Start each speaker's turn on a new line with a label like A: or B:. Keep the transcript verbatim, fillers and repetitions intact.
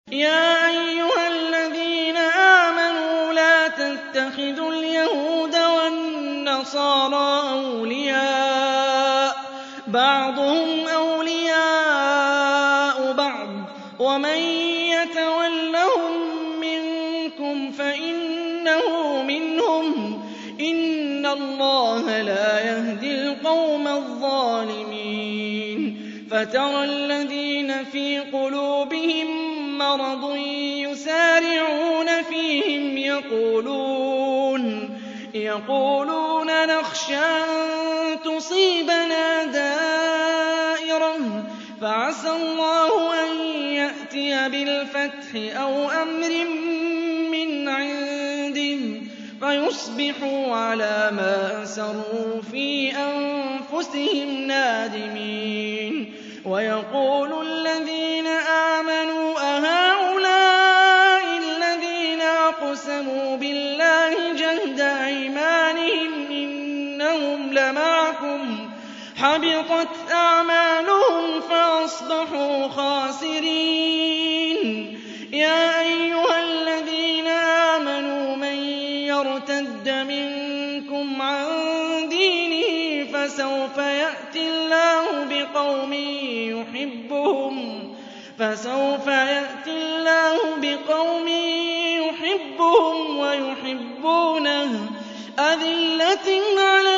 A: يَا أَيُّهَا الَّذِينَ آمَنُوا لَا تَتَّخِذُوا الْيَهُودَ وَالنَّصَارَىٰ أَوْلِيَاءَ ۘ بَعْضُهُمْ أَوْلِيَاءُ بَعْضٍ ۚ وَمَن يَتَوَلَّهُم مِّنكُمْ فَإِنَّهُ مِنْهُمْ ۗ إِنَّ اللَّهَ لَا يَهْدِي الْقَوْمَ الظَّالِمِينَ فَتَرَى الَّذِينَ فِي قُلُوبِهِم مَّرَضٌ يُسَارِعُونَ فِيهِمْ يَقُولُونَ نَخْشَىٰ أَن تُصِيبَنَا دَائِرَةٌ ۚ فَعَسَى اللَّهُ أَن يَأْتِيَ بِالْفَتْحِ أَوْ أَمْرٍ مِّنْ عِندِهِ فَيُصْبِحُوا عَلَىٰ مَا أَسَرُّوا فِي أَنفُسِهِمْ نَادِمِينَ وَيَقُولُ الَّذِينَ آمَنُوا أَهَٰؤُلَاءِ الَّذِينَ أَقْسَمُوا بِاللَّهِ جَهْدَ أَيْمَانِهِمْ إِنَّهُمْ لَمَعَكُمْ ۚ حَبِطَتْ أَعْمَالُهُمْ فَأَصْبَحُوا خَاسِرِينَ يَا أَيُّهَا الَّذِينَ آمَنُوا مَن يَرْتَدَّ مِنكُمْ عَن دِينِهِ فَسَوْفَ يَأْتِي اللَّهُ بِقَوْمٍ يُحِبُّهُمْ وَيُحِبُّونَهُ أَذِلَّةٍ عَلَى